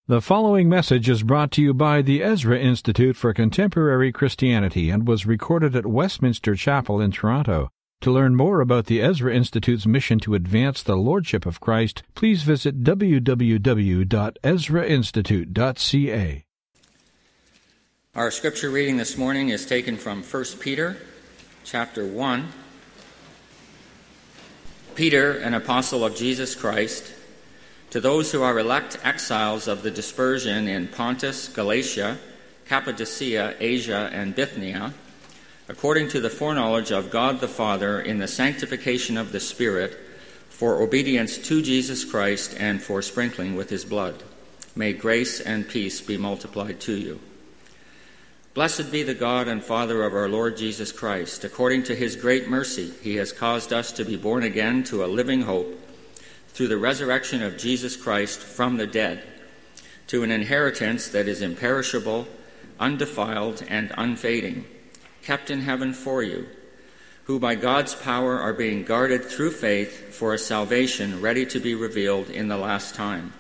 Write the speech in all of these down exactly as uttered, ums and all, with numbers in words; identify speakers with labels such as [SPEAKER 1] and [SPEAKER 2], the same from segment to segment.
[SPEAKER 1] The following message is brought to you by the Ezra Institute for Contemporary Christianity and was recorded at Westminster Chapel in Toronto. To learn more about the Ezra Institute's mission to advance the Lordship of Christ, please visit w w w dot ezra institute dot c a.
[SPEAKER 2] Our scripture reading this morning is taken from First Peter, chapter one. Peter, an apostle of Jesus Christ, to those who are elect exiles of the dispersion in Pontus, Galatia, Cappadocia, Asia, and Bithynia, according to the foreknowledge of God the Father in the sanctification of the Spirit, for obedience to Jesus Christ and for sprinkling with his blood. May grace and peace be multiplied to you. Blessed be the God and Father of our Lord Jesus Christ. According to his great mercy, he has caused us to be born again to a living hope through the resurrection of Jesus Christ from the dead, to an inheritance that is imperishable, undefiled, and unfading, kept in heaven for you, who by God's power are being guarded through faith for a salvation ready to be revealed in the last time.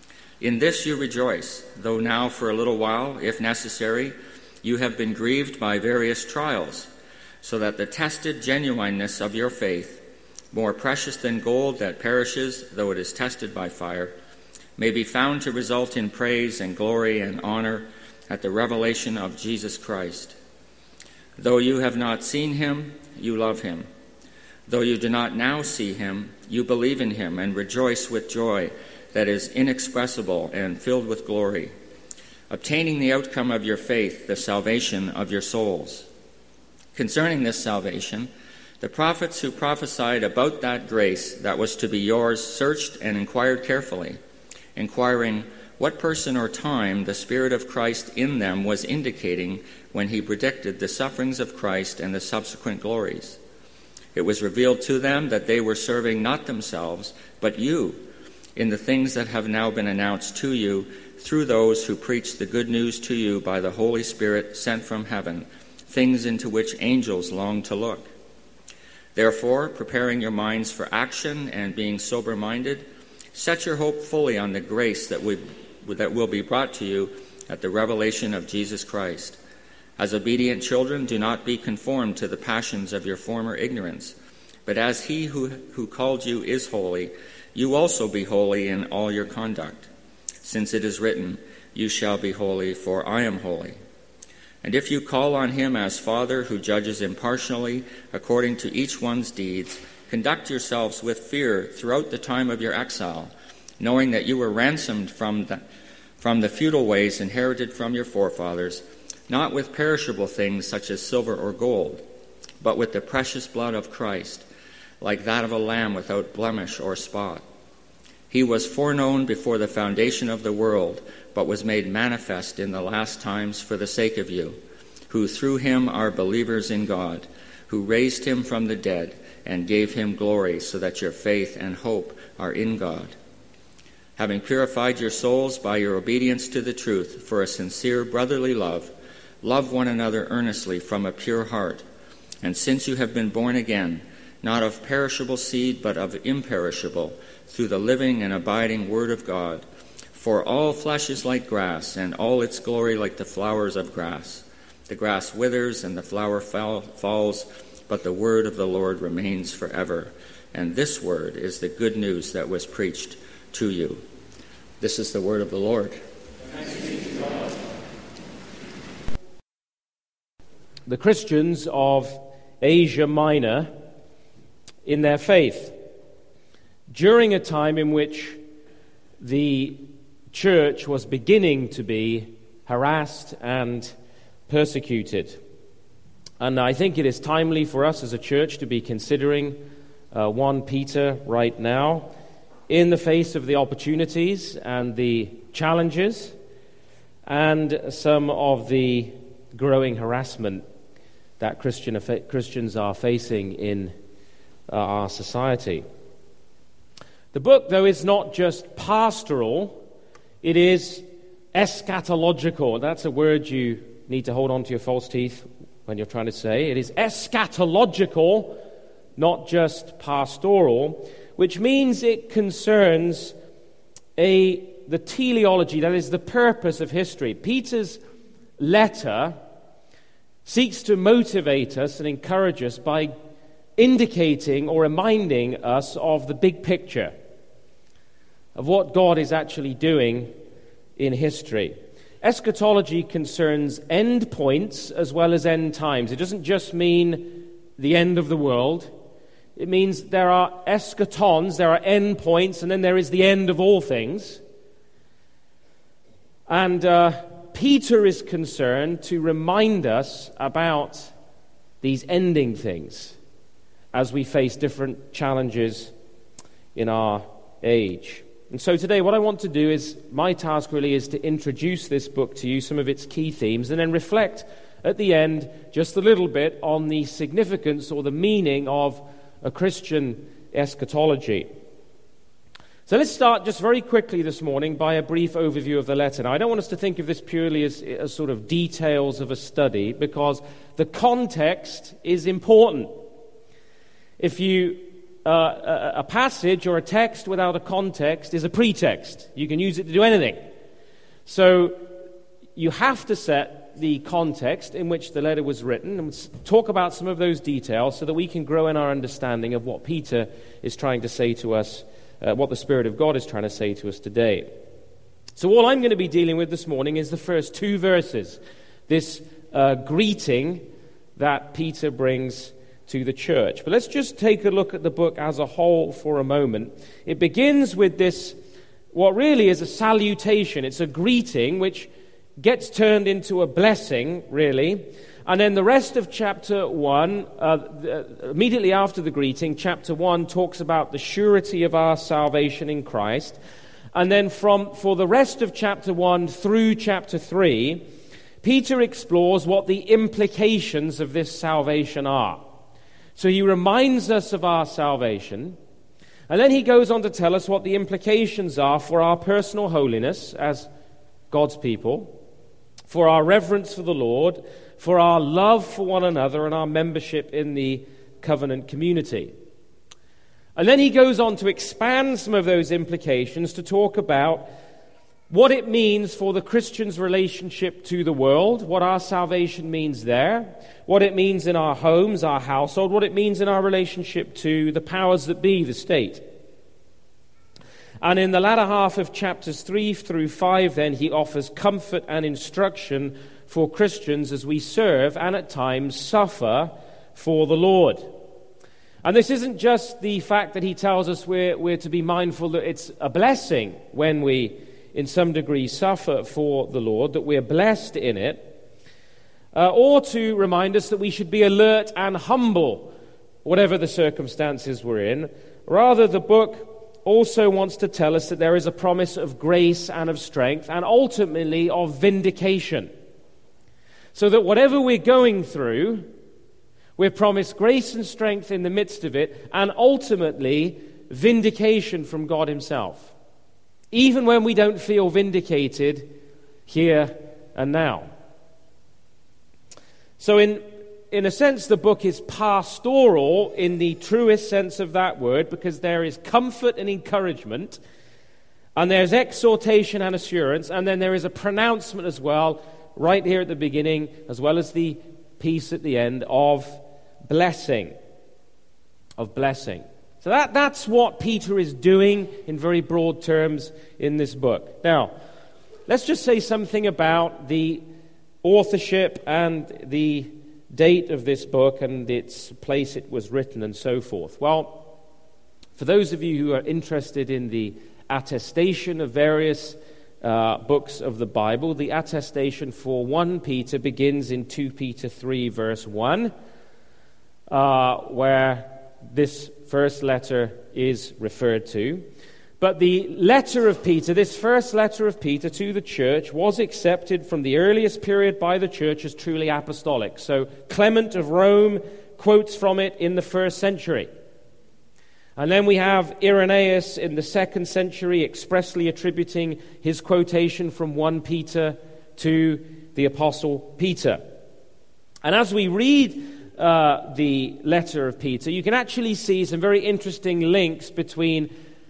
[SPEAKER 2] In this you rejoice, though now for a little while, if necessary, you have been grieved by various trials, so that the tested genuineness of your faith, more precious than gold that perishes, though it is tested by fire, may be found to result in praise and glory and honor at the revelation of Jesus Christ. Though you have not seen him, you love him. Though you do not now see him, you believe in him and rejoice with joy that is inexpressible and filled with glory, obtaining the outcome of your faith, the salvation of your souls. Concerning this salvation, the prophets who prophesied about that grace that was to be yours searched and inquired carefully, inquiring what person or time the Spirit of Christ in them was indicating when he predicted the sufferings of Christ and the subsequent glories. It was revealed to them that they were serving not themselves, but you, in the things that have now been announced to you through those who preach the good news to you by the Holy Spirit sent from heaven, things into which angels long to look. Therefore, preparing your minds for action and being sober-minded, set your hope fully on the grace that, we, that will be brought to you at the revelation of Jesus Christ. As obedient children, do not be conformed to the passions of your former ignorance, but as he who, who called you is holy, you also be holy in all your conduct. Since it is written, "You shall be holy, for I am holy." And if you call on him as Father who judges impartially according to each one's deeds, conduct yourselves with fear throughout the time of your exile, knowing that you were ransomed from the, from the futile ways inherited from your forefathers, not with perishable things such as silver or gold, but with the precious blood of Christ, like that of a lamb without blemish or spot. He was foreknown before the foundation of the world, but was made manifest in the last times for the sake of you, who through him are believers in God, who raised him from the dead and gave him glory, so that your faith and hope are in God. Having purified your souls by your obedience to the truth for a sincere brotherly love, love one another earnestly from a pure heart. And since you have been born again, not of perishable seed, but of imperishable, through the living and abiding Word of God. For all flesh is like grass, and all its glory like the flowers of grass. The grass withers and the flower fall, falls, but the word of the Lord remains forever. And this word is the good news that was preached to you. This is the word of the Lord.
[SPEAKER 3] Thanks be to God. The Christians of Asia Minor in their faith, during a time in which the church was beginning to be harassed and persecuted. And I think it is timely for us as a church to be considering uh, First Peter right now in the face of the opportunities and the challenges and some of the growing harassment that Christian, Christians are facing in uh, our society. The book, though, is not just pastoral, it is eschatological. That's a word you need to hold on to your false teeth when you're trying to say. It is eschatological, not just pastoral, which means it concerns a the teleology, that is the purpose of history. Peter's letter seeks to motivate us and encourage us by indicating or reminding us of the big picture of what God is actually doing in history. Eschatology concerns end points as well as end times. It doesn't just mean the end of the world. It means there are eschatons, there are end points, and then there is the end of all things. And uh, Peter is concerned to remind us about these ending things as we face different challenges in our age. And so today what I want to do is, my task really is to introduce this book to you, some of its key themes, and then reflect at the end just a little bit on the significance or the meaning of a Christian eschatology. So let's start just very quickly this morning by a brief overview of the letter. Now, I don't want us to think of this purely as, as sort of details of a study, because the context is important. If you uh, a, a passage or a text without a context is a pretext. You can use it to do anything. So you have to set the context in which the letter was written and talk about some of those details so that we can grow in our understanding of what Peter is trying to say to us, uh, what the Spirit of God is trying to say to us today. So all I'm going to be dealing with this morning is the first two verses, this uh, greeting that Peter brings to the church. But let's just take a look at the book as a whole for a moment. It begins with this, what really is a salutation. It's a greeting which gets turned into a blessing, really. And then the rest of chapter one, uh, the, immediately after the greeting, chapter one talks about the surety of our salvation in Christ. And then from for the rest of chapter one through chapter three, Peter explores what the implications of this salvation are. So he reminds us of our salvation, and then he goes on to tell us what the implications are for our personal holiness as God's people, for our reverence for the Lord, for our love for one another, and our membership in the covenant community. And then he goes on to expand some of those implications to talk about what it means for the Christian's relationship to the world, what our salvation means there, what it means in our homes, our household, what it means in our relationship to the powers that be, the state. And in the latter half of chapters three through five, then, he offers comfort and instruction for Christians as we serve and at times suffer for the Lord. And this isn't just the fact that he tells us we're, we're to be mindful that it's a blessing when we, in some degree, suffer for the Lord, that we're blessed in it, uh, or to remind us that we should be alert and humble, whatever the circumstances we're in. Rather, the book also wants to tell us that there is a promise of grace and of strength, and ultimately of vindication. So that whatever we're going through, we're promised grace and strength in the midst of it, and ultimately vindication from God himself. Even when we don't feel vindicated here and now. So in, in a sense, the book is pastoral in the truest sense of that word, because there is comfort and encouragement, and there's exhortation and assurance, and then there is a pronouncement as well, right here at the beginning, as well as the piece at the end, of blessing. Of blessing. So that, that's what Peter is doing in very broad terms in this book. Now, let's just say something about the authorship and the date of this book and its place it was written and so forth. Well, for those of you who are interested in the attestation of various uh, books of the Bible, the attestation for First Peter begins in Second Peter three, verse one, uh, where this first letter is referred to. But the letter of Peter, this first letter of Peter to the church, was accepted from the earliest period by the church as truly apostolic. So Clement of Rome quotes from it in the first century. And then we have Irenaeus in the second century expressly attributing his quotation from First Peter to the Apostle Peter. And as we read Uh, the letter of Peter, you can actually see some very interesting links between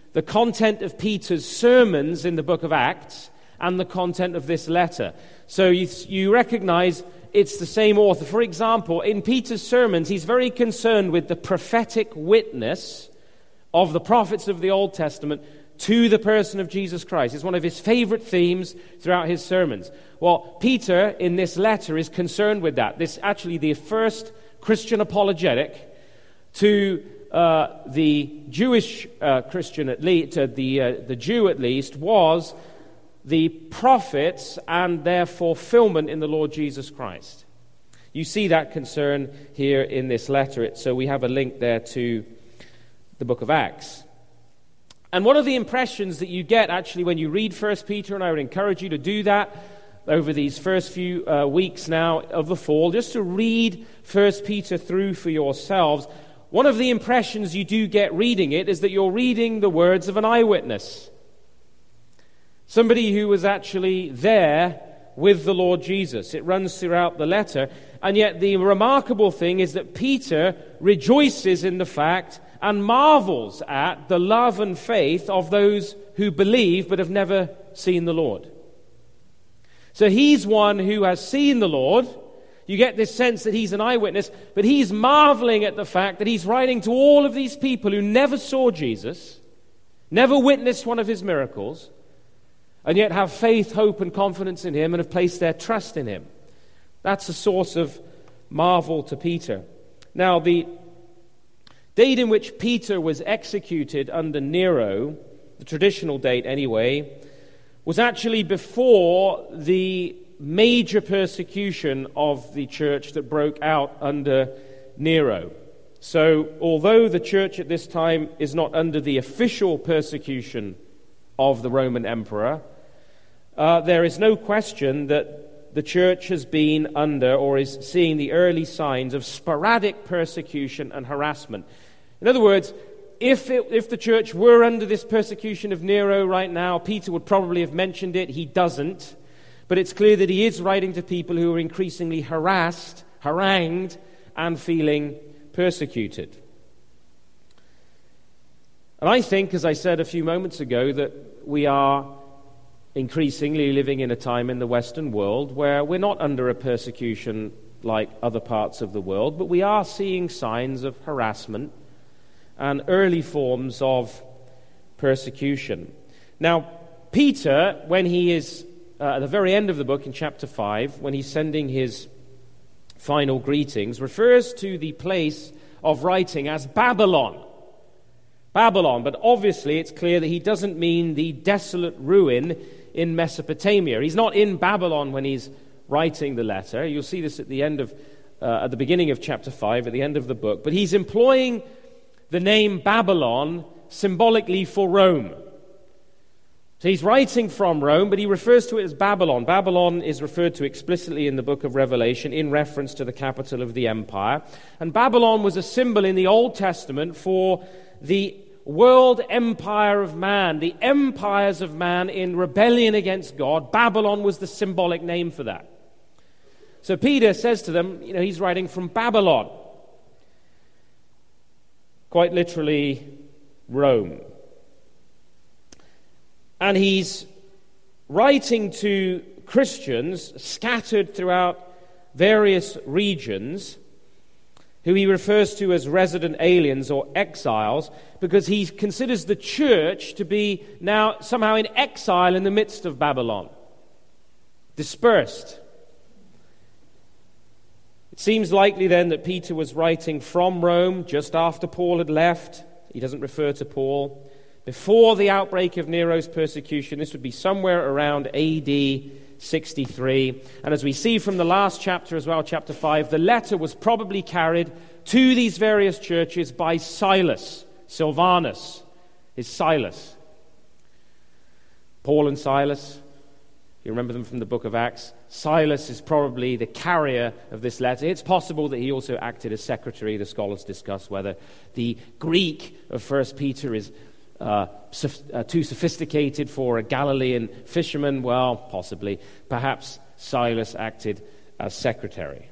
[SPEAKER 3] the content of Peter's sermons in the book of Acts and the content of this letter. So you, you recognize it's the same author. For example, in Peter's sermons, he's very concerned with the prophetic witness of the prophets of the Old Testament to the person of Jesus Christ. It's one of his favorite themes throughout his sermons. Well, Peter, in this letter, is concerned with that. This actually the first Christian apologetic to uh, the Jewish uh, Christian, at least, to the uh, the Jew at least, was the prophets and their fulfillment in the Lord Jesus Christ. You see that concern here in this letter. So we have a link there to the book of Acts. And one of the impressions that you get actually when you read First Peter, and I would encourage you to do that over these first few uh, weeks now of the fall, just to read First Peter through for yourselves. One of the impressions you do get reading it is that you're reading the words of an eyewitness. Somebody who was actually there with the Lord Jesus. It runs throughout the letter. And yet the remarkable thing is that Peter rejoices in the fact and marvels at the love and faith of those who believe but have never seen the Lord. So he's one who has seen the Lord. You get this sense that he's an eyewitness, but he's marveling at the fact that he's writing to all of these people who never saw Jesus, never witnessed one of his miracles, and yet have faith, hope, and confidence in him and have placed their trust in him. That's a source of marvel to Peter. Now, the date in which Peter was executed under Nero, the traditional date anyway, was actually before the major persecution of the church that broke out under Nero. So, although the church at this time is not under the official persecution of the Roman emperor, uh, there is no question that the church has been under or is seeing the early signs of sporadic persecution and harassment. In other words, if it, if the church were under this persecution of Nero right now, Peter would probably have mentioned it. He doesn't. But it's clear that he is writing to people who are increasingly harassed, harangued, and feeling persecuted. And I think, as I said a few moments ago, that we are increasingly living in a time in the Western world where we're not under a persecution like other parts of the world, but we are seeing signs of harassment and early forms of persecution. Now, Peter, when he is uh, at the very end of the book in chapter five, when he's sending his final greetings, refers to the place of writing as Babylon. Babylon, but obviously it's clear that he doesn't mean the desolate ruin in Mesopotamia. He's not in Babylon when he's writing the letter. You'll see this at the end of, uh, at the beginning of chapter five, at the end of the book. But he's employing the name Babylon symbolically for Rome. So he's writing from Rome, but he refers to it as Babylon. Babylon is referred to explicitly in the book of Revelation in reference to the capital of the empire. And Babylon was a symbol in the Old Testament for the world empire of man, the empires of man in rebellion against God. Babylon was the symbolic name for that. So Peter says to them, you know, he's writing from Babylon. Quite literally, Rome. And he's writing to Christians scattered throughout various regions, who he refers to as resident aliens or exiles, because he considers the church to be now somehow in exile in the midst of Babylon, dispersed. It seems likely then that Peter was writing from Rome just after Paul had left. He doesn't refer to Paul. Before the outbreak of Nero's persecution, this would be somewhere around A D sixty-three. And as we see from the last chapter as well, chapter five, the letter was probably carried to these various churches by Silas, Silvanus, is Silas. Paul and Silas, you remember them from the book of Acts. Silas is probably the carrier of this letter. It's possible that he also acted as secretary. The scholars discuss whether the Greek of First Peter is Uh, sof- uh, too sophisticated for a Galilean fisherman. Well, possibly. Perhaps Silas acted as secretary.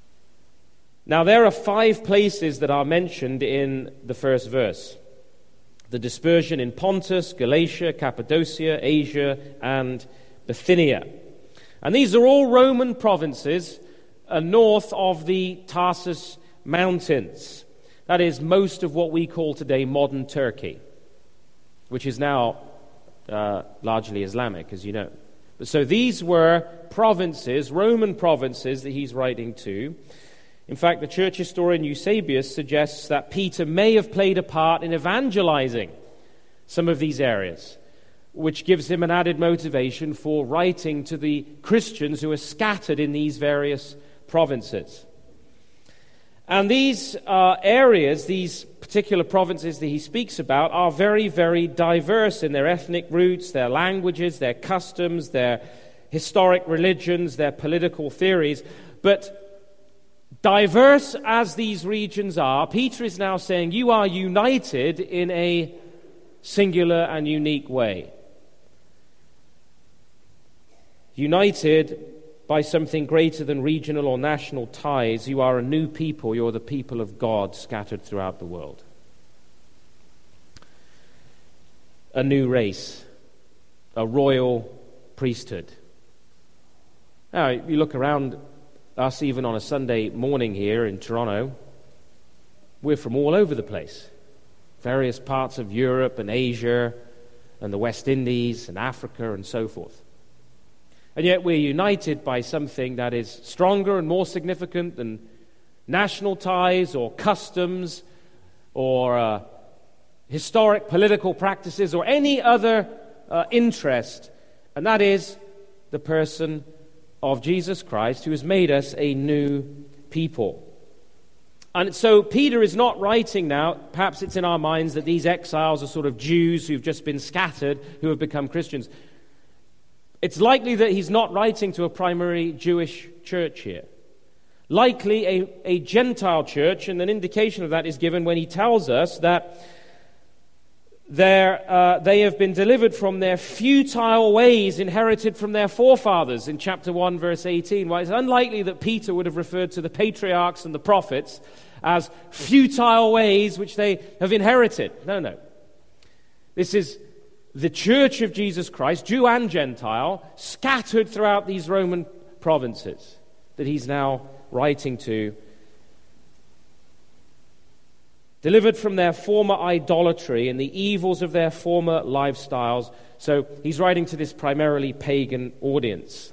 [SPEAKER 3] Now, there are five places that are mentioned in the first verse. the dispersion in Pontus, Galatia, Cappadocia, Asia, and Bithynia. And these are all Roman provinces uh, north of the Tarsus Mountains. That is most of what we call today modern Turkey, which is now uh, largely Islamic, as you know. But so these were provinces, Roman provinces, that he's writing to. In fact, the church historian Eusebius suggests that Peter may have played a part in evangelizing some of these areas, which gives him an added motivation for writing to the Christians who are scattered in these various provinces. And these uh, areas, these particular provinces that he speaks about, are very, very diverse in their ethnic roots, their languages, their customs, their historic religions, their political theories. But diverse as these regions are, Peter is now saying you are united in a singular and unique way. United by something greater than regional or national ties. You are a new people. You're the people of God scattered throughout the world. A new race. A royal priesthood. Now, you look around us even on a Sunday morning here in Toronto, we're from all over the place. Various parts of Europe and Asia and the West Indies and Africa and so forth. And yet we're united by something that is stronger and more significant than national ties or customs or uh, historic political practices or any other uh, interest. And that is the person of Jesus Christ, who has made us a new people. And so Peter is not writing now, perhaps it's in our minds that these exiles are sort of Jews who've just been scattered, who have become Christians. It's likely that he's not writing to a primary Jewish church here. Likely a, a Gentile church, and an indication of that is given when he tells us that uh, they have been delivered from their futile ways inherited from their forefathers in chapter one, verse eighteen. Well, it's unlikely that Peter would have referred to the patriarchs and the prophets as futile ways which they have inherited. No, no. This is the church of Jesus Christ, Jew and Gentile, scattered throughout these Roman provinces that he's now writing to, delivered from their former idolatry and the evils of their former lifestyles. So he's writing to this primarily pagan audience.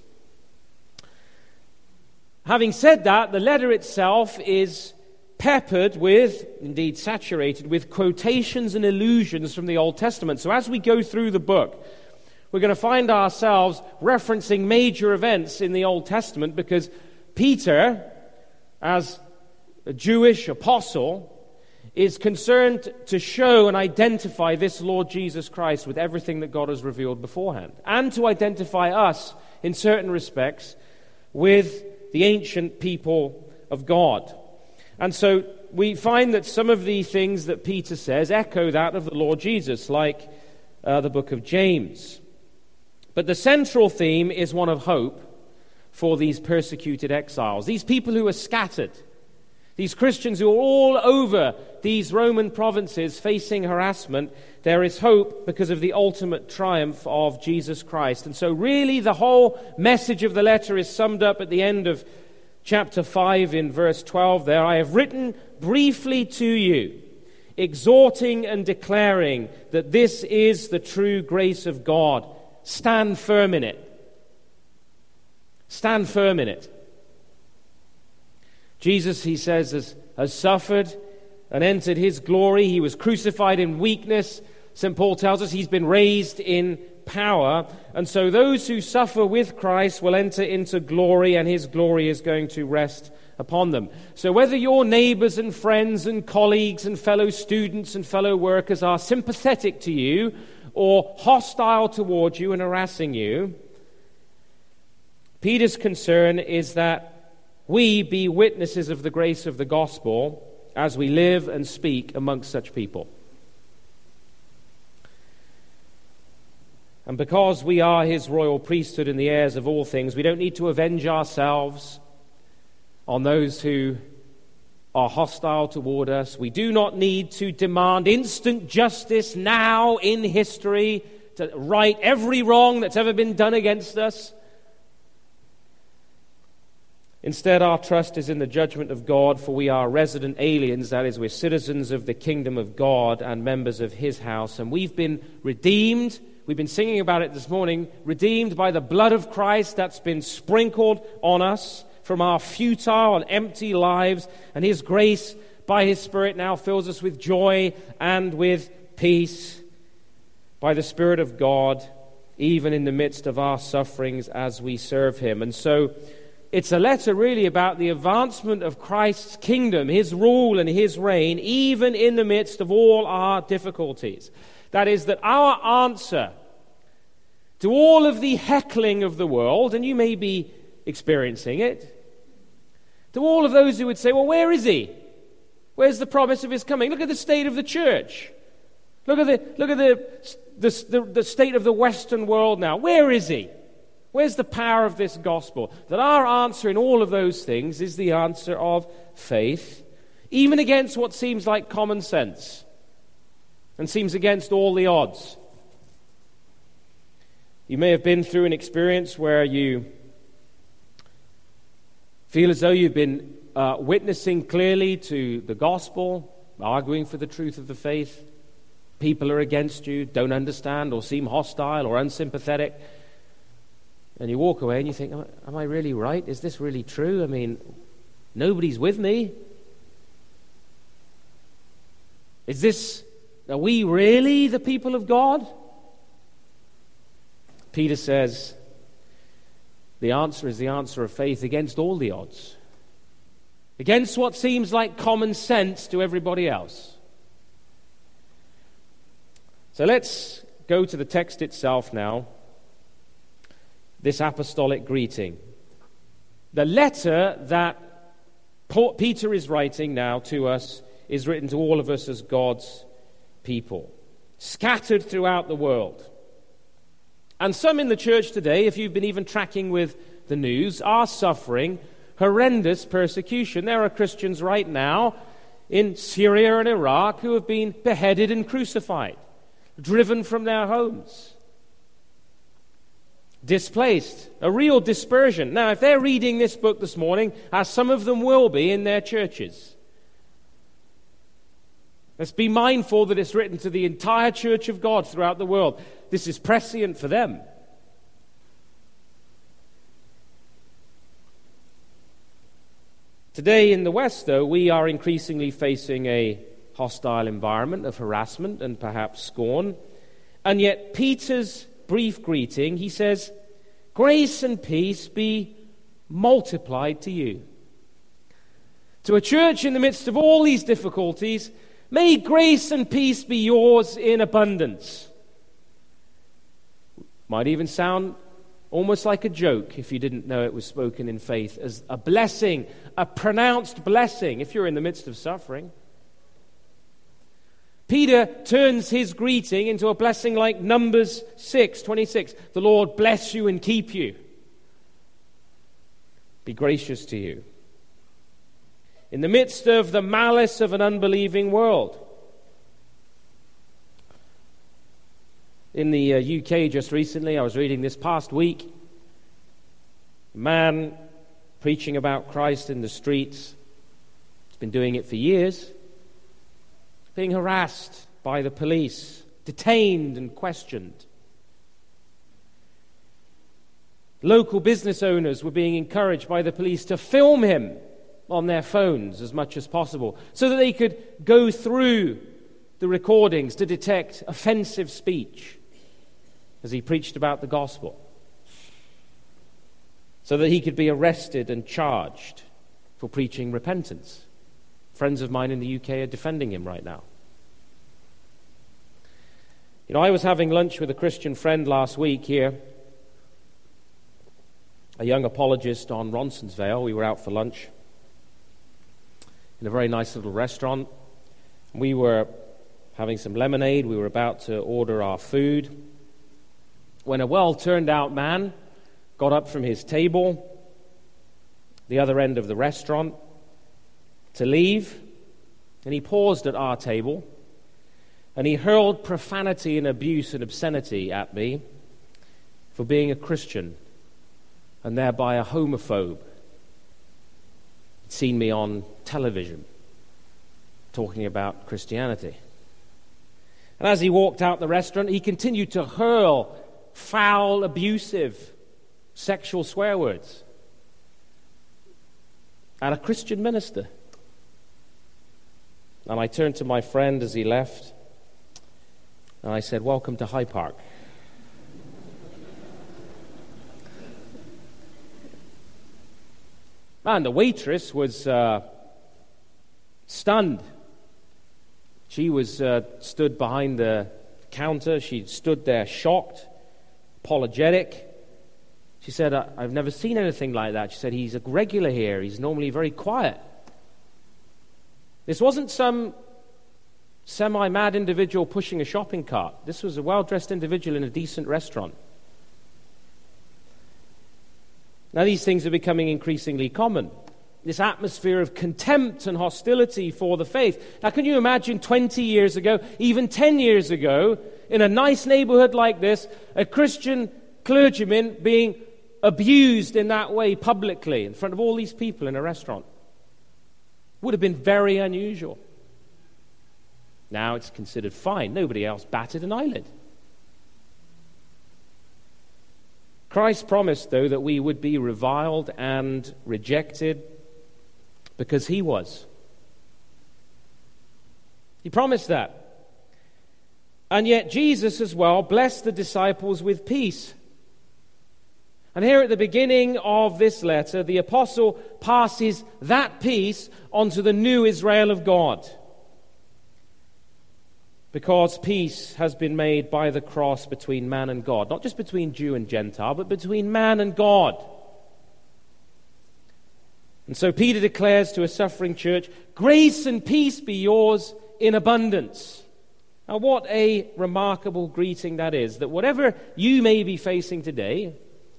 [SPEAKER 3] Having said that, the letter itself is peppered with, indeed saturated with, quotations and allusions from the Old Testament. So as we go through the book, we're going to find ourselves referencing major events in the Old Testament because Peter, as a Jewish apostle, is concerned to show and identify this Lord Jesus Christ with everything that God has revealed beforehand, and to identify us, in certain respects, with the ancient people of God. And so we find that some of the things that Peter says echo that of the Lord Jesus, like uh, the book of James. But the central theme is one of hope for these persecuted exiles, these people who are scattered, these Christians who are all over these Roman provinces facing harassment. There is hope because of the ultimate triumph of Jesus Christ. And so really the whole message of the letter is summed up at the end of chapter five in verse twelve there. I have written briefly to you, exhorting and declaring that this is the true grace of God. Stand firm in it. Stand firm in it. Jesus, he says, has, has suffered and entered his glory. He was crucified in weakness. Saint Paul tells us he's been raised in power. And so those who suffer with Christ will enter into glory, and his glory is going to rest upon them. So whether your neighbors and friends and colleagues and fellow students and fellow workers are sympathetic to you or hostile towards you and harassing you, Peter's concern is that we be witnesses of the grace of the gospel as we live and speak amongst such people. And because we are his royal priesthood and the heirs of all things, we don't need to avenge ourselves on those who are hostile toward us. We do not need to demand instant justice now in history to right every wrong that's ever been done against us. Instead, our trust is in the judgment of God, for we are resident aliens, that is, we're citizens of the kingdom of God and members of his house, and we've been redeemed. We've been singing about it this morning, redeemed by the blood of Christ that's been sprinkled on us from our futile and empty lives, and his grace by his Spirit now fills us with joy and with peace by the Spirit of God, even in the midst of our sufferings as we serve him. And so it's a letter really about the advancement of Christ's kingdom, his rule and his reign, even in the midst of all our difficulties. That is, that our answer to all of the heckling of the world, and you may be experiencing it, to all of those who would say, well, where is he? Where's the promise of his coming? Look at the state of the church. Look at the look at the the, the, the state of the Western world now. Where is he? Where's the power of this gospel? That our answer in all of those things is the answer of faith, even against what seems like common sense and seems against all the odds. You may have been through an experience where you feel as though you've been uh, witnessing clearly to the gospel, arguing for the truth of the faith. People are against you, don't understand, or seem hostile or unsympathetic. And you walk away and you think, am I really right? Is this really true? I mean, nobody's with me. Is this, are we really the people of God? Peter says, the answer is the answer of faith against all the odds, against what seems like common sense to everybody else. So let's go to the text itself now, this apostolic greeting. The letter that Paul, Peter is writing now to us is written to all of us as God's people, scattered throughout the world. And some in the church today, if you've been even tracking with the news, are suffering horrendous persecution. There are Christians right now in Syria and Iraq who have been beheaded and crucified, driven from their homes, displaced, a real dispersion. Now, if they're reading this book this morning, as some of them will be in their churches, let's be mindful that it's written to the entire church of God throughout the world. This is prescient for them. Today in the West, though, we are increasingly facing a hostile environment of harassment and perhaps scorn. And yet Peter's brief greeting, he says, grace and peace be multiplied to you. To a church in the midst of all these difficulties, may grace and peace be yours in abundance. Might even sound almost like a joke if you didn't know it was spoken in faith, as a blessing, a pronounced blessing if you're in the midst of suffering. Peter turns his greeting into a blessing like Numbers six twenty-six. The Lord bless you and keep you. Be gracious to you. In the midst of the malice of an unbelieving world. In the uh, U K just recently, I was reading this past week, a man preaching about Christ in the streets. He's been doing it for years. Being harassed by the police, detained and questioned. Local business owners were being encouraged by the police to film him on their phones as much as possible so that they could go through the recordings to detect offensive speech as he preached about the gospel, so that he could be arrested and charged for preaching repentance. Friends of mine in the U K are defending him right now. You know, I was having lunch with a Christian friend last week here, a young apologist on Roncesvalles. We were out for lunch in a very nice little restaurant. We were having some lemonade. We were about to order our food when a well-turned-out man got up from his table, the other end of the restaurant, to leave, and he paused at our table, and he hurled profanity and abuse and obscenity at me for being a Christian and thereby a homophobe. He'd seen me on television talking about Christianity. And as he walked out the restaurant, he continued to hurl foul, abusive, sexual swear words at a Christian minister. And I turned to my friend as he left, and I said, "Welcome to High Park." And the waitress was uh, stunned. She was uh, stood behind the counter. She stood there shocked, apologetic. She said, "I've never seen anything like that." She said, "He's a regular here. He's normally very quiet." This wasn't some semi-mad individual pushing a shopping cart. This was a well-dressed individual in a decent restaurant. Now these things are becoming increasingly common. This atmosphere of contempt and hostility for the faith. Now can you imagine twenty years ago, even ten years ago, in a nice neighborhood like this, a Christian clergyman being abused in that way publicly in front of all these people in a restaurant? Would have been very unusual. Now it's considered fine. Nobody else batted an eyelid. Christ promised, though, that we would be reviled and rejected because he was. He promised that. And yet Jesus as well blessed the disciples with peace. And here at the beginning of this letter, the apostle passes that peace onto the new Israel of God. Because peace has been made by the cross between man and God. Not just between Jew and Gentile, but between man and God. And so Peter declares to a suffering church, "Grace and peace be yours in abundance." Now what a remarkable greeting that is, that whatever you may be facing today,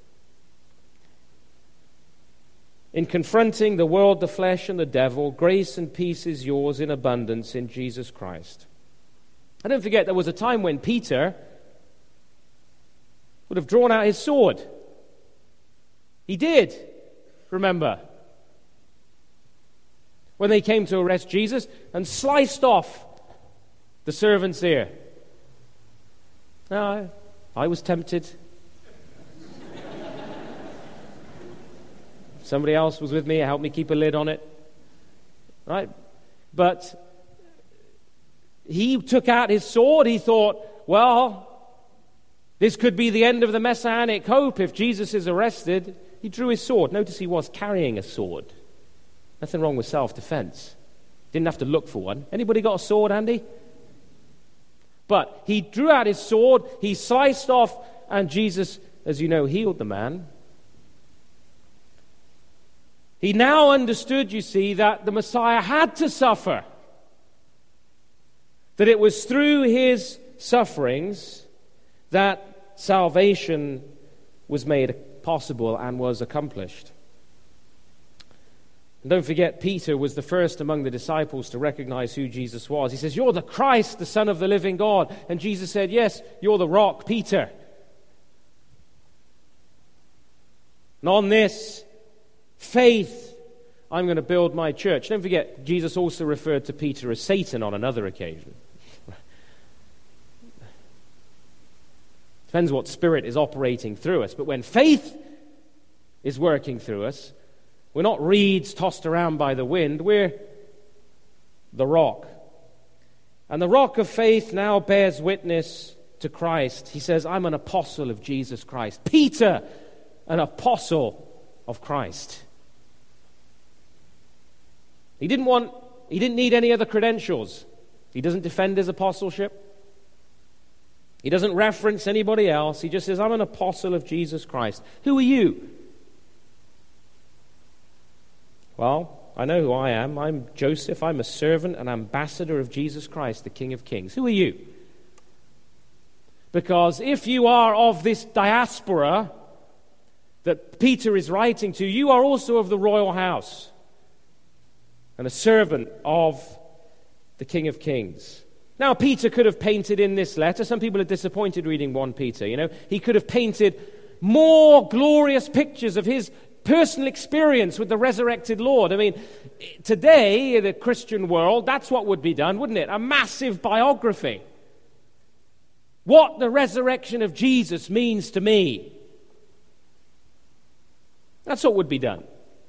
[SPEAKER 3] in confronting the world, the flesh, and the devil, grace and peace is yours in abundance in Jesus Christ. And don't forget, there was a time when Peter would have drawn out his sword. He did, remember, when they came to arrest Jesus and sliced off the servant's ear. Now, I was tempted. Somebody else was with me, helped me keep a lid on it. Right? But he took out his sword. He thought, well, this could be the end of the messianic hope if Jesus is arrested. He drew his sword. Notice he was carrying a sword. Nothing wrong with self-defense. Didn't have to look for one. Anybody got a sword, Andy? But he drew out his sword, he sliced off, and Jesus, as you know, healed the man. He now understood, you see, that the Messiah had to suffer. That it was through his sufferings that salvation was made possible and was accomplished. And don't forget, Peter was the first among the disciples to recognize who Jesus was. He says, "You're the Christ, the Son of the living God." And Jesus said, "Yes, you're the rock, Peter. And on this faith, I'm going to build my church." Don't forget, Jesus also referred to Peter as Satan on another occasion. Depends what spirit is operating through us. But when faith is working through us, we're not reeds tossed around by the wind. We're the rock. And the rock of faith now bears witness to Christ. He says, "I'm an apostle of Jesus Christ." Peter, an apostle of Christ. He didn't want, he didn't need any other credentials. He doesn't defend his apostleship. He doesn't reference anybody else. He just says, "I'm an apostle of Jesus Christ." Who are you? Well, I know who I am. I'm Joseph. I'm a servant and ambassador of Jesus Christ, the King of Kings. Who are you? Because if you are of this diaspora that Peter is writing to, you are also of the royal house. and a servant of the King of Kings. Now, Peter could have painted in this letter. Some people are disappointed reading First Peter, you know. He could have painted more glorious pictures of his personal experience with the resurrected Lord. I mean, today, in the Christian world, that's what would be done, wouldn't it? A massive biography. What the resurrection of Jesus means to me. That's what would be done.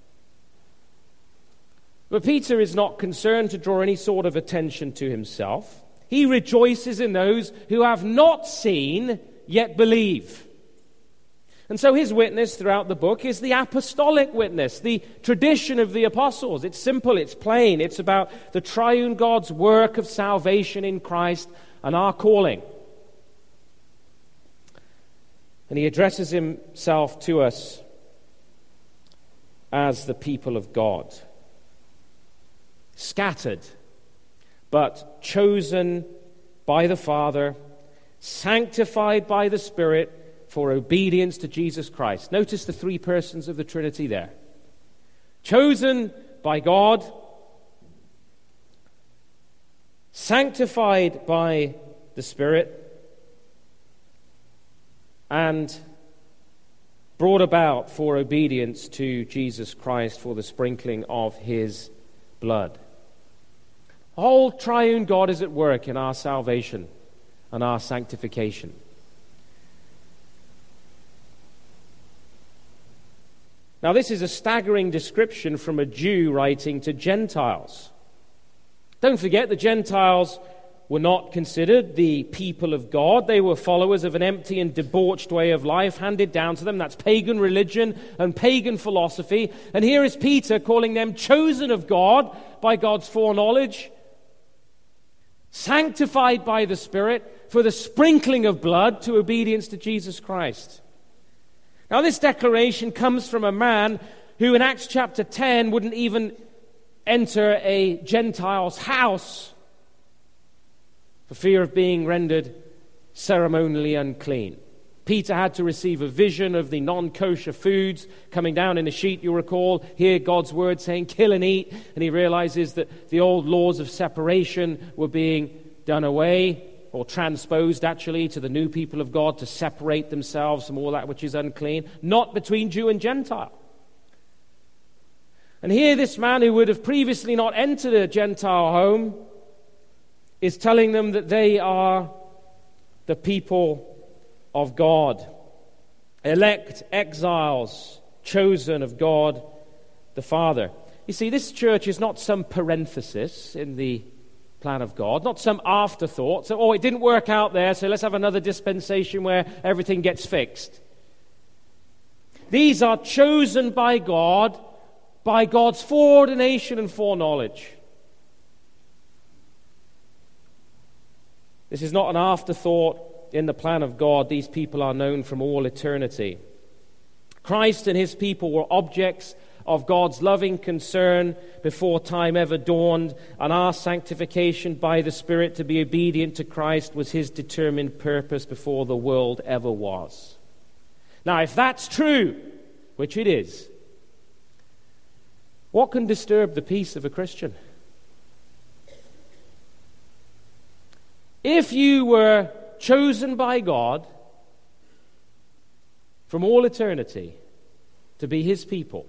[SPEAKER 3] But Peter is not concerned to draw any sort of attention to himself. He rejoices in those who have not seen yet believe. And so his witness throughout the book is the apostolic witness, the tradition of the apostles. It's simple, it's plain. It's about the triune God's work of salvation in Christ and our calling. And he addresses himself to us as the people of God. Scattered, but chosen by the Father, sanctified by the Spirit for obedience to Jesus Christ. Notice the three persons of the Trinity there. Chosen by God, sanctified by the Spirit, and brought about for obedience to Jesus Christ for the sprinkling of his blood. The whole triune God is at work in our salvation and our sanctification. Now, this is a staggering description from a Jew writing to Gentiles. Don't forget, the Gentiles were not considered the people of God. They were followers of an empty and debauched way of life handed down to them. That's pagan religion and pagan philosophy. And here is Peter calling them chosen of God by God's foreknowledge, sanctified by the Spirit for the sprinkling of blood to obedience to Jesus Christ. Now, this declaration comes from a man who in Acts chapter ten wouldn't even enter a Gentile's house for fear of being rendered ceremonially unclean. Peter had to receive a vision of the non-kosher foods coming down in a sheet, you'll recall, hear God's word saying, kill and eat, and he realizes that the old laws of separation were being done away, or transposed actually to the new people of God to separate themselves from all that which is unclean, not between Jew and Gentile. And here this man who would have previously not entered a Gentile home is telling them that they are the people of God, elect exiles, chosen of God the Father. You see, this church is not some parenthesis in the plan of God, not some afterthought. So, oh, it didn't work out there, so let's have another dispensation where everything gets fixed. These are chosen by God, by God's foreordination and foreknowledge. This is not an afterthought in the plan of God. These people are known from all eternity. Christ and his people were objects of God's loving concern before time ever dawned, and our sanctification by the Spirit to be obedient to Christ was his determined purpose before the world ever was. Now, if that's true, which it is, what can disturb the peace of a Christian? If you were chosen by God from all eternity to be his people,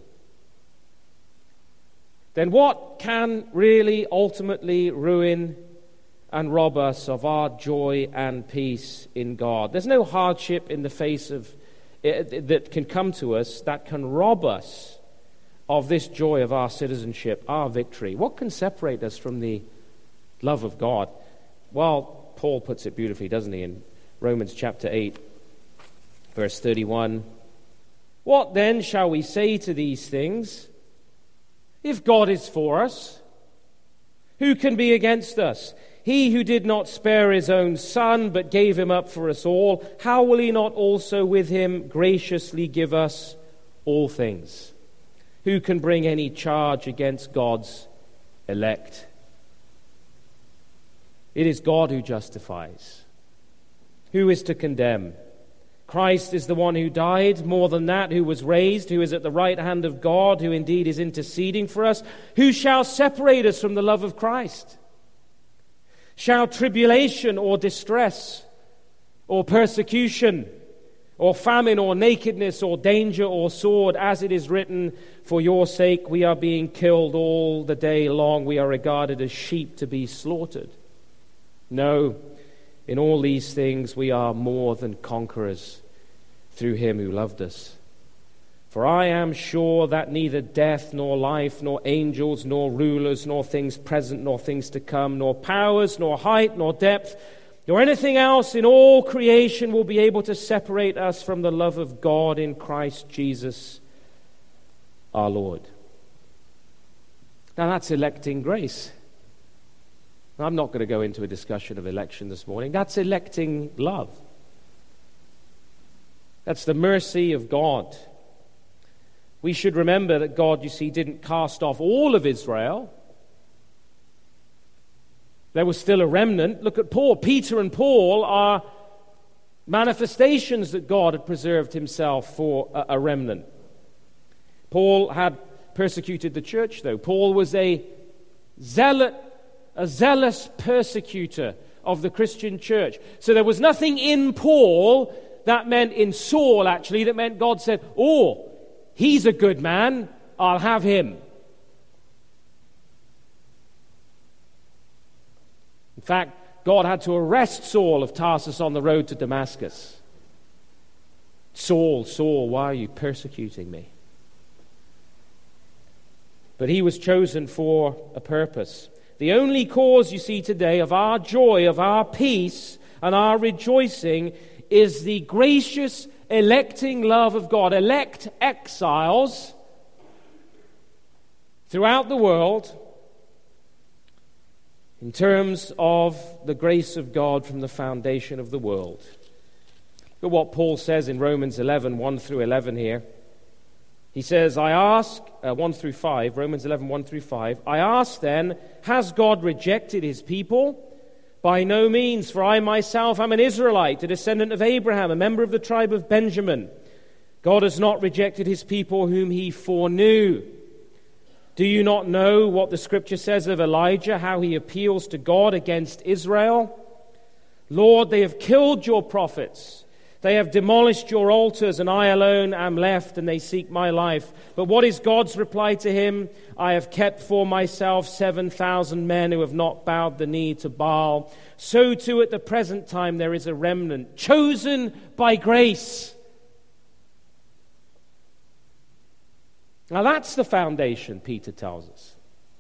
[SPEAKER 3] then what can really ultimately ruin and rob us of our joy and peace in God? There's no hardship in the face of it that can come to us that can rob us of this joy of our citizenship, our victory. What can separate us from the love of God? Well, Paul puts it beautifully, doesn't he, in Romans chapter eight, verse thirty-one. What then shall we say to these things? If God is for us, who can be against us? He who did not spare his own son, but gave him up for us all, how will he not also with him graciously give us all things? Who can bring any charge against God's elect? It is God who justifies. Who is to condemn? Christ is the one who died, more than that, who was raised, who is at the right hand of God, who indeed is interceding for us. Who shall separate us from the love of Christ? Shall tribulation or distress or persecution or famine or nakedness or danger or sword, as it is written, for your sake we are being killed all the day long. We are regarded as sheep to be slaughtered. No, in all these things we are more than conquerors through him who loved us. For I am sure that neither death, nor life, nor angels, nor rulers, nor things present, nor things to come, nor powers, nor height, nor depth, nor anything else in all creation will be able to separate us from the love of God in Christ Jesus our Lord. Now that's electing grace. I'm not going to go into a discussion of election this morning. That's electing love. That's the mercy of God. We should remember that God, you see, didn't cast off all of Israel. There was still a remnant. Look at Paul. Peter and Paul are manifestations that God had preserved himself for a, a remnant. Paul had persecuted the church, though. Paul was a zealot A zealous persecutor of the Christian church. So there was nothing in Paul that meant, in Saul actually, that meant God said, oh, he's a good man, I'll have him. In fact, God had to arrest Saul of Tarsus on the road to Damascus. Saul, Saul, why are you persecuting me? But he was chosen for a purpose. The only cause, you see, today of our joy, of our peace, and our rejoicing is the gracious, electing love of God. Elect exiles throughout the world in terms of the grace of God from the foundation of the world. Look at what Paul says in Romans eleven, one through eleven here. He says, I ask, uh, one through five, Romans eleven, one through five, I ask then, has God rejected his people? By no means, for I myself am an Israelite, a descendant of Abraham, a member of the tribe of Benjamin. God has not rejected his people whom he foreknew. Do you not know what the scripture says of Elijah, how he appeals to God against Israel? Lord, they have killed your prophets. They have demolished your altars, and I alone am left, and they seek my life. But what is God's reply to him? I have kept for myself seven thousand men who have not bowed the knee to Baal. So too at the present time there is a remnant, chosen by grace. Now that's the foundation, Peter tells us,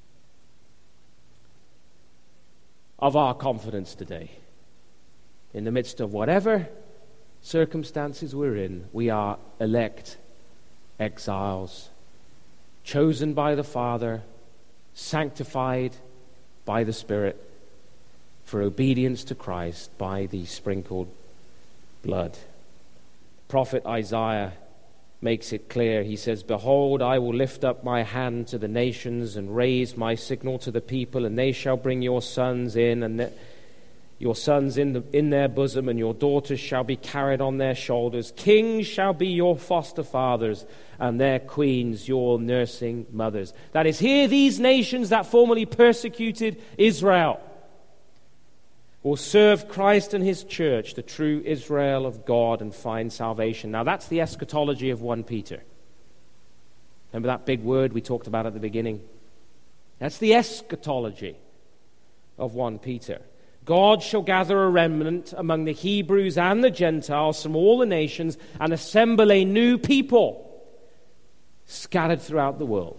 [SPEAKER 3] of our confidence today. In the midst of whatever circumstances we're in, we are elect exiles, chosen by the Father, sanctified by the Spirit for obedience to Christ by the sprinkled blood. Prophet Isaiah makes it clear. He says, behold, I will lift up my hand to the nations and raise my signal to the people, and they shall bring your sons in, and th- your sons in, the, in their bosom, and your daughters shall be carried on their shoulders. Kings shall be your foster fathers, and their queens your nursing mothers. That is, here these nations that formerly persecuted Israel will serve Christ and his church, the true Israel of God, and find salvation. Now that's the eschatology of First Peter. Remember that big word we talked about at the beginning? That's the eschatology of First Peter. God shall gather a remnant among the Hebrews and the Gentiles from all the nations and assemble a new people scattered throughout the world.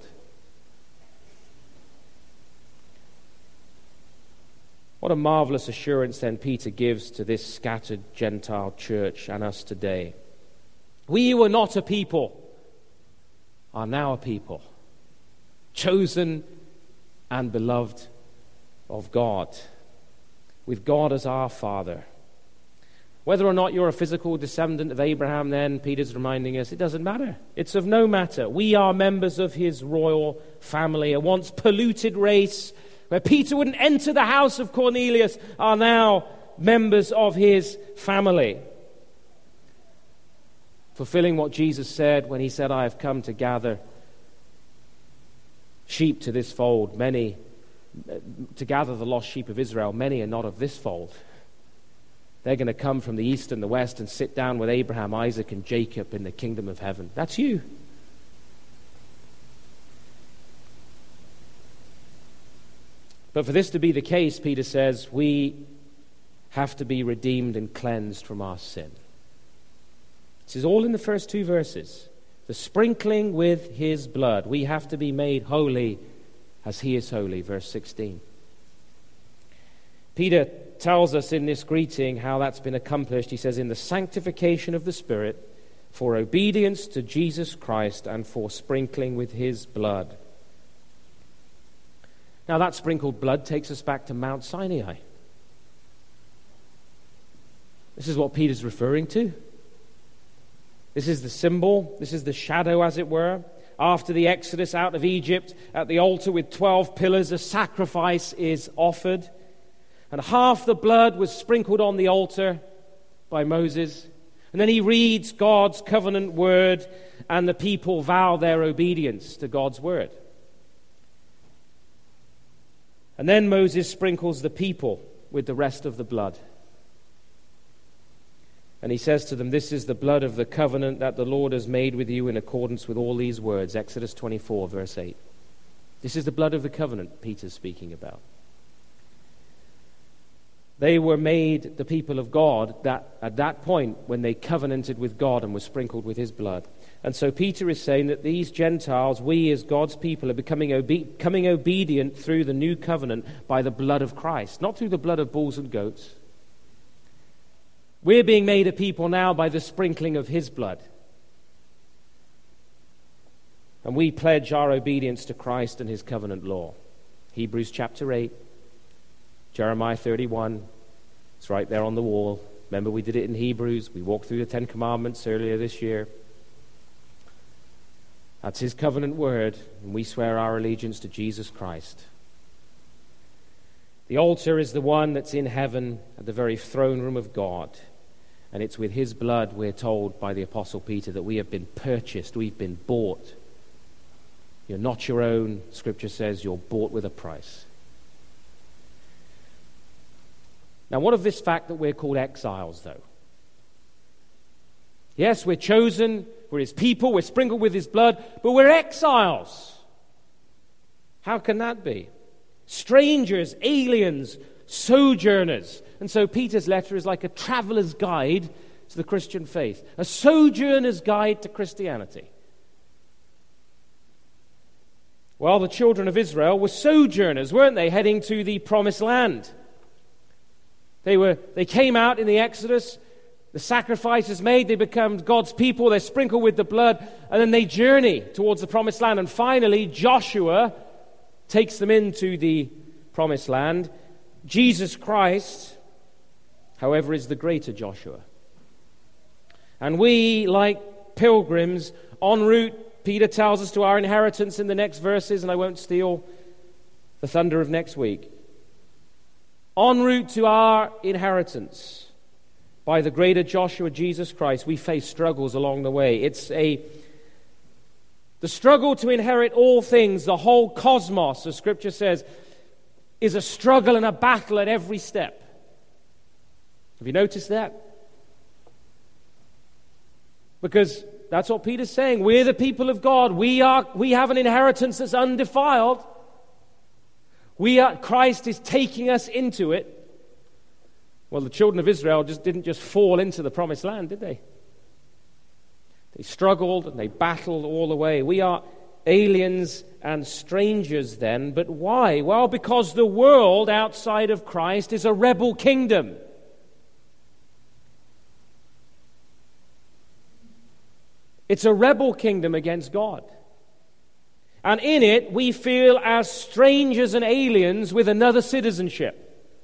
[SPEAKER 3] What a marvelous assurance then Peter gives to this scattered Gentile church and us today. We who were not a people are now a people, chosen and beloved of God, with God as our Father. Whether or not you're a physical descendant of Abraham, then, Peter's reminding us, it doesn't matter. It's of no matter. We are members of his royal family. A once polluted race, where Peter wouldn't enter the house of Cornelius, are now members of his family. fulfilling what Jesus said when he said, I have come to gather sheep to this fold, many, to gather the lost sheep of Israel. Many are not of this fold. They're going to come from the east and the west and sit down with Abraham, Isaac, and Jacob in the kingdom of heaven. That's you. But for this to be the case, Peter says, we have to be redeemed and cleansed from our sin. This is all in the first two verses. The sprinkling with his blood. We have to be made holy as he is holy, verse sixteen. Peter tells us in this greeting how that's been accomplished. He says, in the sanctification of the Spirit, for obedience to Jesus Christ, and for sprinkling with his blood. Now that sprinkled blood takes us back to Mount Sinai. This is what Peter's referring to. This is the symbol, this is the shadow, as it were. After the exodus out of Egypt, at the altar with twelve pillars, a sacrifice is offered. And half the blood was sprinkled on the altar by Moses. And then he reads God's covenant word, and the people vow their obedience to God's word. And then Moses sprinkles the people with the rest of the blood. And he says to them, this is the blood of the covenant that the Lord has made with you in accordance with all these words. Exodus twenty-four, verse eight. This is the blood of the covenant Peter's speaking about. They were made the people of God that at that point when they covenanted with God and were sprinkled with his blood. And so Peter is saying that these Gentiles, we as God's people, are becoming, obe- becoming obedient through the new covenant by the blood of Christ, not through the blood of bulls and goats. We're being made a people now by the sprinkling of his blood. And we pledge our obedience to Christ and his covenant law. Hebrews chapter eight, Jeremiah thirty-one. It's right there on the wall. Remember, we did it in Hebrews. We walked through the Ten Commandments earlier this year. That's his covenant word, and we swear our allegiance to Jesus Christ. The altar is the one that's in heaven at the very throne room of God. And it's with his blood, we're told by the Apostle Peter, that we have been purchased, we've been bought. You're not your own, Scripture says, you're bought with a price. Now, what of this fact that we're called exiles, though? Yes, we're chosen, we're his people, we're sprinkled with his blood, but we're exiles. How can that be? Strangers, aliens, sojourners. And so Peter's letter is like a traveler's guide to the Christian faith, a sojourner's guide to Christianity. Well, the children of Israel were sojourners, weren't they, heading to the promised land? They were. They came out in the Exodus, the sacrifice is made, they become God's people, they're sprinkled with the blood, and then they journey towards the promised land. And finally, Joshua takes them into the promised land. Jesus Christ, however, is the greater Joshua. And we, like pilgrims, en route, Peter tells us, to our inheritance in the next verses, and I won't steal the thunder of next week. En route to our inheritance by the greater Joshua, Jesus Christ, we face struggles along the way. It's a the struggle to inherit all things, the whole cosmos, as Scripture says, is a struggle and a battle at every step. Have you noticed that? Because that's what Peter's saying. We're the people of God. We are. We have an inheritance that's undefiled. We are. Christ is taking us into it. Well, the children of Israel just didn't just fall into the promised land, did they? They struggled and they battled all the way. We are aliens and strangers then. But why? Well, because the world outside of Christ is a rebel kingdom. It's a rebel kingdom against God. And in it, we feel as strangers and aliens with another citizenship.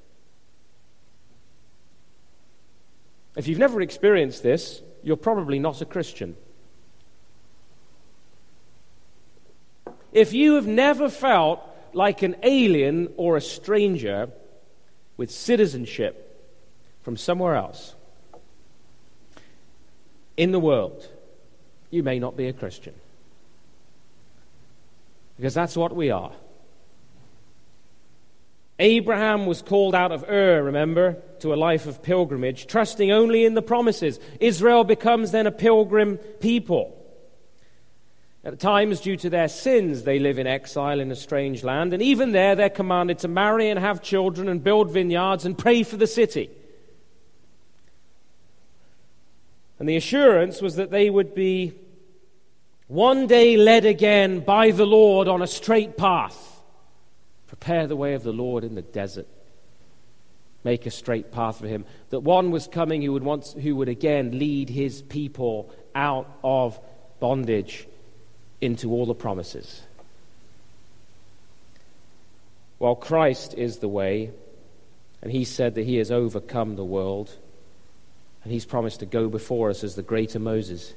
[SPEAKER 3] If you've never experienced this, you're probably not a Christian. If you have never felt like an alien or a stranger with citizenship from somewhere else in the world, you may not be a Christian. Because that's what we are. Abraham was called out of Ur, remember, to a life of pilgrimage, trusting only in the promises. Israel becomes then a pilgrim people. At times, due to their sins, they live in exile in a strange land, and even there they're commanded to marry and have children and build vineyards and pray for the city. And the assurance was that they would be one day led again by the Lord on a straight path. Prepare the way of the Lord in the desert. Make a straight path for him. That one was coming who would once, who would again lead his people out of bondage into all the promises. Well, Christ is the way, and he said that he has overcome the world, and he's promised to go before us as the greater Moses.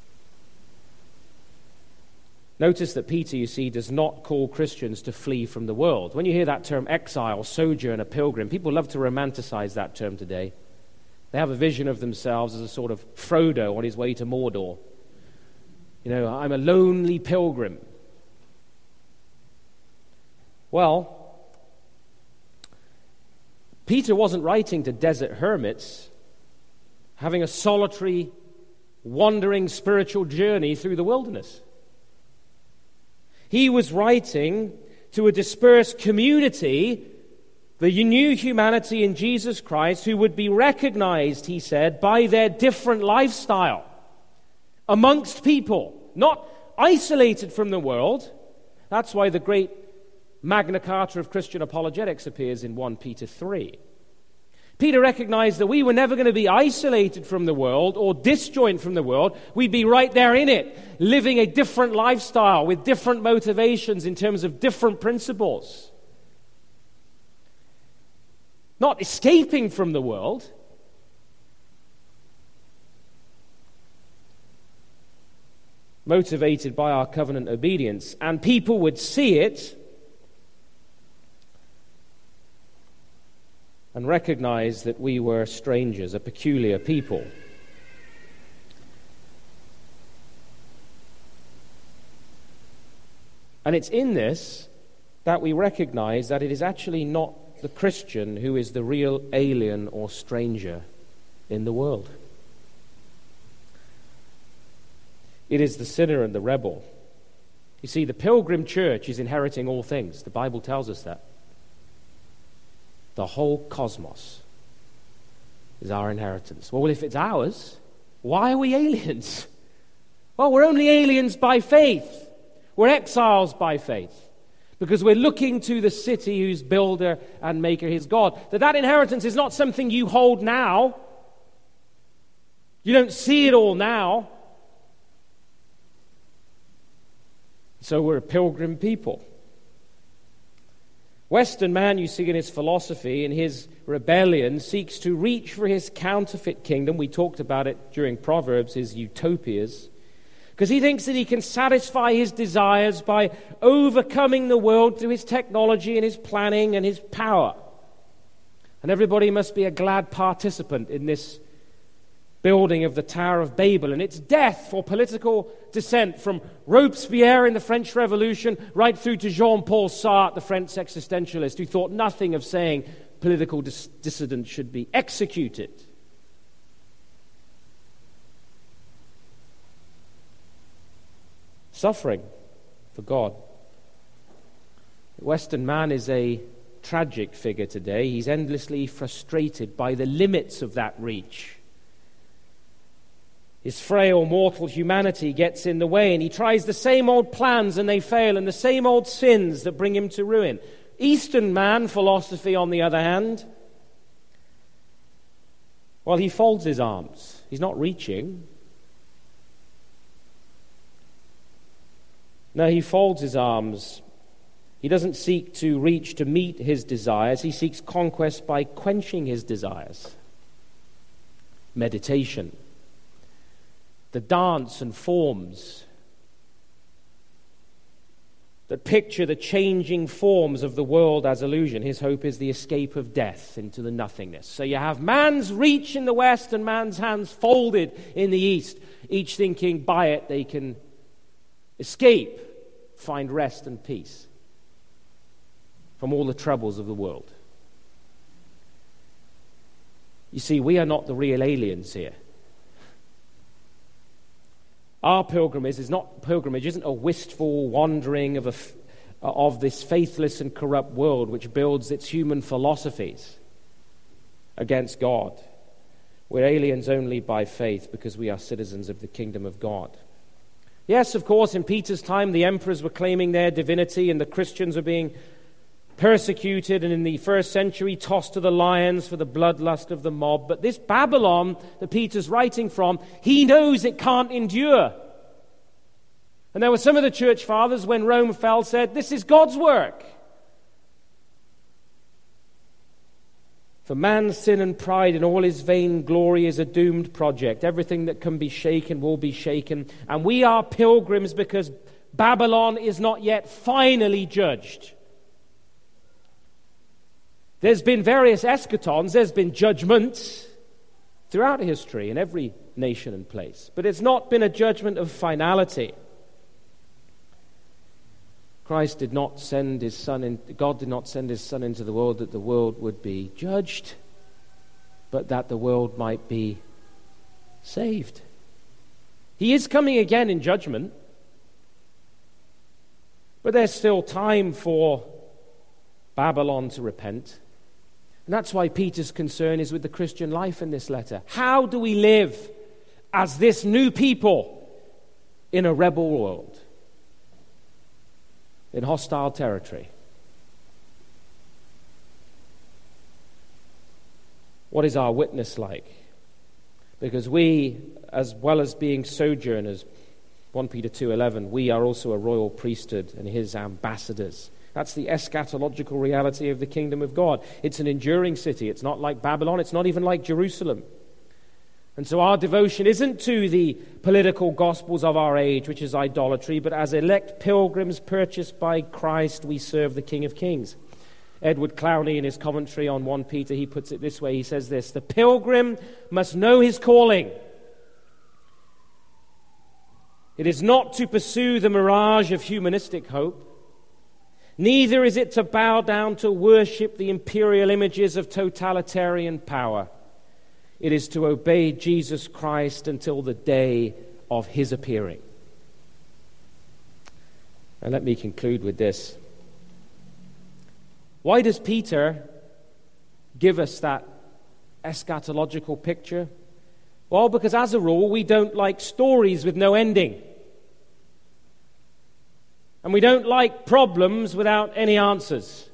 [SPEAKER 3] Notice that Peter, you see, does not call Christians to flee from the world. When you hear that term exile, sojourner, pilgrim, people love to romanticize that term today. They have a vision of themselves as a sort of Frodo on his way to Mordor. You know, I'm a lonely pilgrim. Well, Peter wasn't writing to desert hermits, having a solitary, wandering spiritual journey through the wilderness. He was writing to a dispersed community, the new humanity in Jesus Christ, who would be recognized, he said, by their different lifestyle amongst people, not isolated from the world. That's why the great Magna Carta of Christian apologetics appears in First Peter three. Peter recognized that we were never going to be isolated from the world or disjoint from the world. We'd be right there in it, living a different lifestyle with different motivations in terms of different principles. Not escaping from the world. Motivated by our covenant obedience. And people would see it and recognize that we were strangers, a peculiar people. And it's in this that we recognize that it is actually not the Christian who is the real alien or stranger in the world. It is the sinner and the rebel. You see, the pilgrim church is inheriting all things. The Bible tells us that. The whole cosmos is our inheritance. Well, if it's ours, why are we aliens? Well, we're only aliens by faith. We're exiles by faith. Because we're looking to the city whose builder and maker is God. That that inheritance is not something you hold now. You don't see it all now. So we're a pilgrim people. Western man, you see in his philosophy, in his rebellion, seeks to reach for his counterfeit kingdom. We talked about it during Proverbs, his utopias. Because he thinks that he can satisfy his desires by overcoming the world through his technology and his planning and his power. And everybody must be a glad participant in this building of the Tower of Babel, and its death for political dissent, from Robespierre in the French Revolution right through to Jean-Paul Sartre, the French existentialist, who thought nothing of saying political dis- dissidents should be executed. Suffering for God. The Western man is a tragic figure today. He's endlessly frustrated by the limits of that reach. His frail, mortal humanity gets in the way, and he tries the same old plans and they fail, and the same old sins that bring him to ruin. Eastern man philosophy, on the other hand, well, he folds his arms. He's not reaching. No, he folds his arms. He doesn't seek to reach to meet his desires. He seeks conquest by quenching his desires. Meditation. The dance and forms that picture the changing forms of the world as illusion. His hope is the escape of death into the nothingness. So you have man's reach in the west and man's hands folded in the east, each thinking by it they can escape, find rest and peace from all the troubles of the world. You see, we are not the real aliens here. Our pilgrimage is not pilgrimage isn't a wistful wandering of a, of this faithless and corrupt world which builds its human philosophies against God. We're aliens only by faith because we are citizens of the kingdom of God. Yes, of course, in Peter's time, the emperors were claiming their divinity and the Christians were being persecuted and in the first century tossed to the lions for the bloodlust of the mob. But this Babylon that Peter's writing from, he knows it can't endure. And there were some of the church fathers, when Rome fell, said, this is God's work. For man's sin and pride in all his vain glory is a doomed project. Everything that can be shaken will be shaken. And we are pilgrims because Babylon is not yet finally judged. There's been various eschatons, there's been judgments throughout history in every nation and place. But it's not been a judgment of finality. Christ did not send his son in, God did not send his son into the world that the world would be judged, but that the world might be saved. He is coming again in judgment, but there's still time for Babylon to repent. And that's why Peter's concern is with the Christian life in this letter. How do we live as this new people in a rebel world, in hostile territory? What is our witness like? Because we, as well as being sojourners, First Peter two eleven, we are also a royal priesthood and his ambassadors. That's the eschatological reality of the kingdom of God. It's an enduring city. It's not like Babylon. It's not even like Jerusalem. And so our devotion isn't to the political gospels of our age, which is idolatry, but as elect pilgrims purchased by Christ, we serve the King of Kings. Edward Clowney, in his commentary on First Peter, he puts it this way. He says this: the pilgrim must know his calling. It is not to pursue the mirage of humanistic hope. Neither is it to bow down to worship the imperial images of totalitarian power. It is to obey Jesus Christ until the day of his appearing. And let me conclude with this. Why does Peter give us that eschatological picture? Well, because as a rule, we don't like stories with no ending. And we don't like problems without any answers.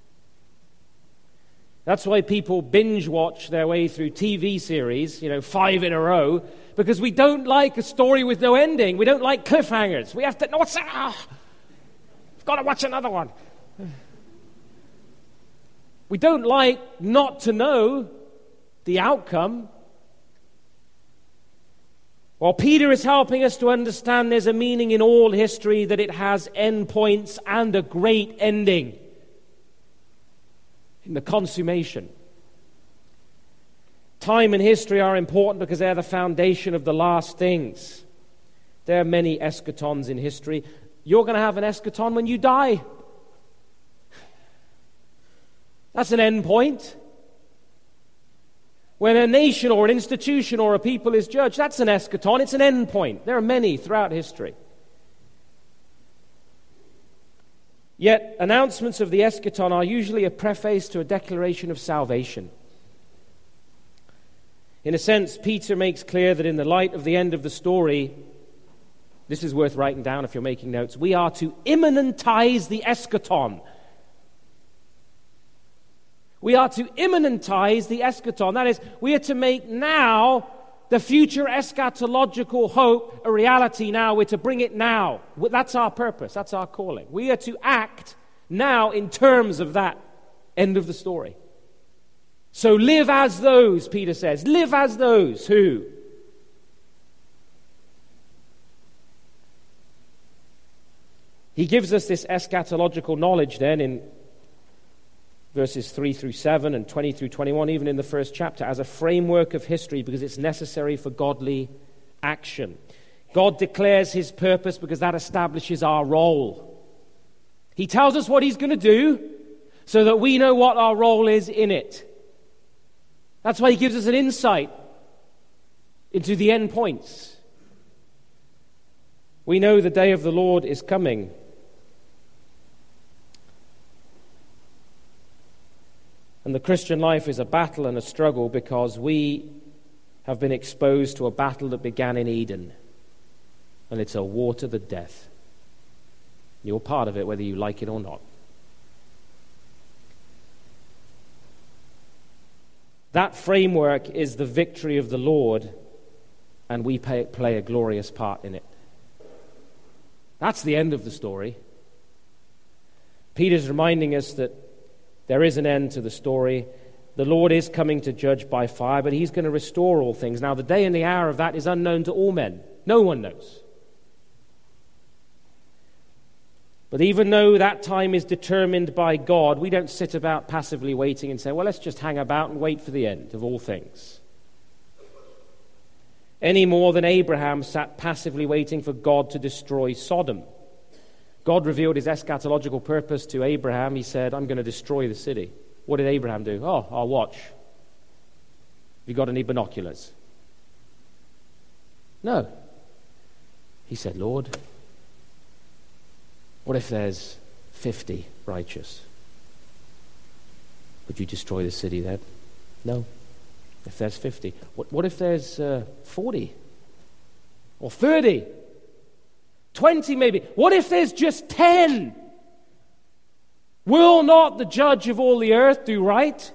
[SPEAKER 3] That's why people binge watch their way through T V series, you know, five in a row, because we don't like a story with no ending. We don't like cliffhangers. We have to know what's that? Ah, I've got to watch another one. We don't like not to know the outcome. Well, Peter is helping us to understand there's a meaning in all history, that it has endpoints and a great ending in the consummation. Time and history are important because they're the foundation of the last things. There are many eschatons in history. You're going to have an eschaton when you die. That's an endpoint. When a nation or an institution or a people is judged, that's an eschaton. It's an end point. There are many throughout history. Yet, announcements of the eschaton are usually a preface to a declaration of salvation. In a sense, Peter makes clear that in the light of the end of the story, this is worth writing down if you're making notes, we are to immanentize the eschaton. We are to immanentize the eschaton. That is, we are to make now the future eschatological hope a reality now. We're to bring it now. That's our purpose. That's our calling. We are to act now in terms of that end of the story. So live as those, Peter says. Live as those who He gives us this eschatological knowledge then in verses three through seven and twenty through twenty-one, even in the first chapter, as a framework of history because it's necessary for godly action. God declares his purpose because that establishes our role. He tells us what he's going to do so that we know what our role is in it. That's why he gives us an insight into the end points. We know the day of the Lord is coming. And the Christian life is a battle and a struggle because we have been exposed to a battle that began in Eden. And it's a war to the death. You're part of it whether you like it or not. That framework is the victory of the Lord, and we pay, play a glorious part in it. That's the end of the story. Peter's reminding us that there is an end to the story. The Lord is coming to judge by fire, but he's going to restore all things. Now, the day and the hour of that is unknown to all men. No one knows. But even though that time is determined by God, we don't sit about passively waiting and say, well, let's just hang about and wait for the end of all things. Any more than Abraham sat passively waiting for God to destroy Sodom. God revealed his eschatological purpose to Abraham. He said, I'm going to destroy the city. What did Abraham do? Oh, I'll watch. Have you got any binoculars? No. He said, Lord, what if there's fifty righteous? Would you destroy the city then? No. If there's fifty. What, what if there's uh, forty? Or thirty? twenty maybe. What if there's just ten? Will not the judge of all the earth do right?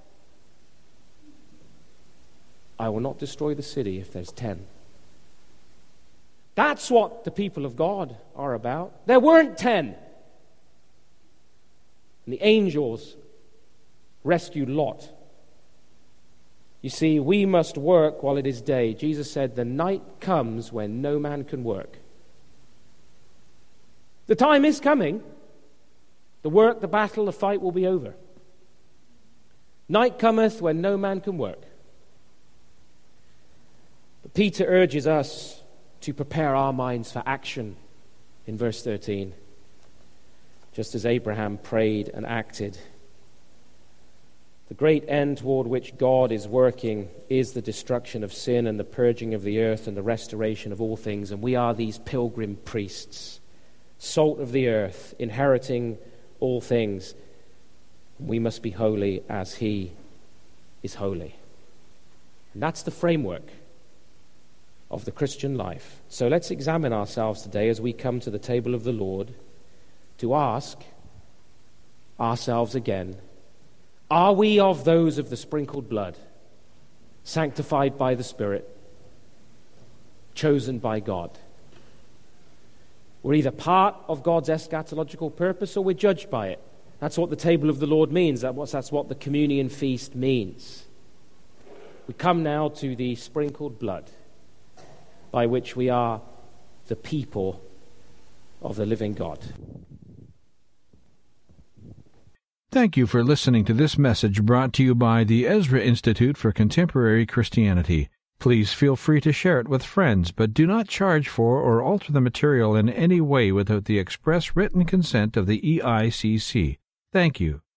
[SPEAKER 3] I will not destroy the city if there's ten. That's what the people of God are about. There weren't ten. And the angels rescued Lot. You see, we must work while it is day. Jesus said, the night comes when no man can work. The time is coming. The work, the battle, the fight will be over. Night cometh when no man can work. But Peter urges us to prepare our minds for action in verse thirteen, just as Abraham prayed and acted. The great end toward which God is working is the destruction of sin and the purging of the earth and the restoration of all things. And we are these pilgrim priests, salt of the earth, inheriting all things. We must be holy as he is holy. And that's the framework of the Christian life. So let's examine ourselves today as we come to the table of the Lord to ask ourselves again, are we of those of the sprinkled blood, sanctified by the Spirit, chosen by God? We're either part of God's eschatological purpose or we're judged by it. That's what the table of the Lord means. That's what the communion feast means. We come now to the sprinkled blood, by which we are the people of the living God.
[SPEAKER 1] Thank you for listening to this message brought to you by the Ezra Institute for Contemporary Christianity. Please feel free to share it with friends, but do not charge for or alter the material in any way without the express written consent of the E I C C. Thank you.